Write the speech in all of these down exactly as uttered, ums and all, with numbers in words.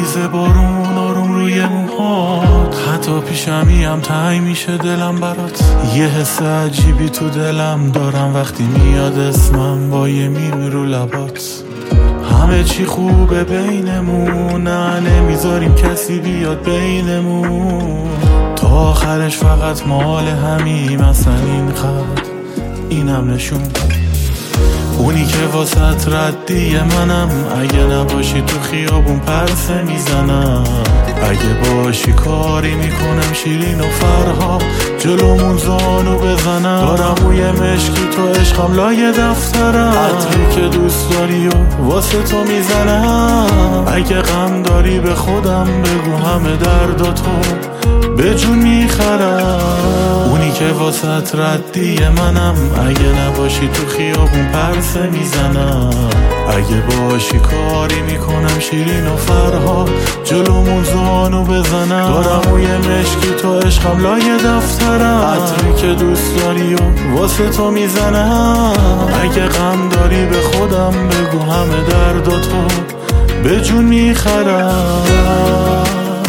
میریزه بارون آروم روی موهات، حتی پیشمیم تنگ میشه دلم برات. یه حس عجیبی تو دلم دارم وقتی میاد اسمم با یه میم رو لبات. همه چی خوبه بینمون، نه نمیذاریم کسی بیاد بینمون. تا آخرش فقط مال همیم، اصلا این خط اینم نشون. اونی که واسط ردی منم، اگه نباشی تو خیابون پرسه میزنم. اگه باشی کاری میکنم شیرین و فرها جلومون زانو بزنم. دارم موی مشکی تو عشقم لای دفترم، عطری که دوست داری و واسه تو میزنم. اگه غم داری به خودم بگو، همه درداتو به جون میخرم. اونی که واسط ردی منم، اگه نباشی تو خیابون پرسه میزنم. اگه باشی کاری میکنم شیرین و فرها جلومون زانو بزنم. دارم موی مشکی تو عشقم لای دفترم، عطری که دوست داری و واسه تو میزنم. اگه غم داری به خودم بگو، همه درداتو به جون میخرم.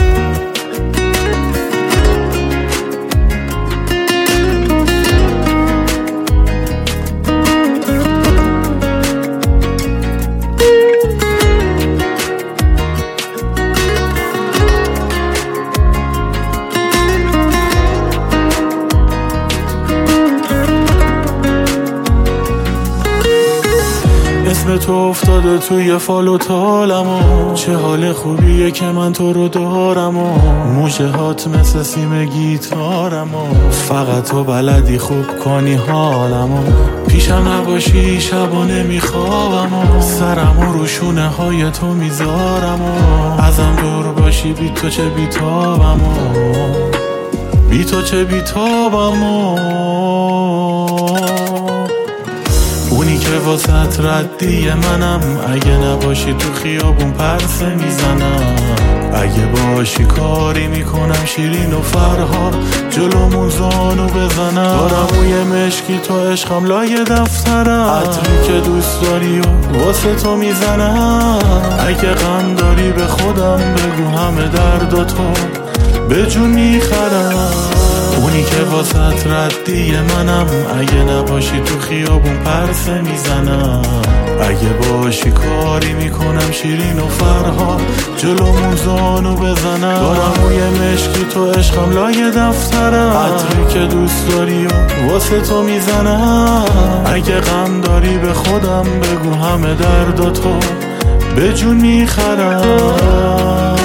اسم تو افتاده توی فال و تالم و چه حال خوبیه که من تو رو دارم. و موشه هات مثل سیم گیتارم و فقط تو بلدی خوب کنی حالم. و پیشم نباشی شبا نمیخوابم و سرم و روشونه های تو میذارم. و ازم دور باشی بی تو چه بیتابم و بی تو چه بیتابم. و اونی که واسط ردی منم، اگه نباشی تو خیابون پرسه میزنم. اگه باشی کاری میکنم شیرین و فرها جلومون زانو بزنم. دارم موی مشکی تو عشقم لای دفترم، عطری که دوست داری و واسه تو میزنم. اگه غم داری به خودم بگو، همه درداتو به جون میخرم. اونی که واسط ردی منم، اگه نباشی تو خیابون پرسه میزنم. اگه باشی کاری میکنم شیرین و فرها جلومون زانو بزنم. دارم موی مشکی تو عشقم لای دفترم، عطری که دوست داری و واسه تو میزنم. اگه غم داری به خودم بگو، همه درداتو به جون میخرم.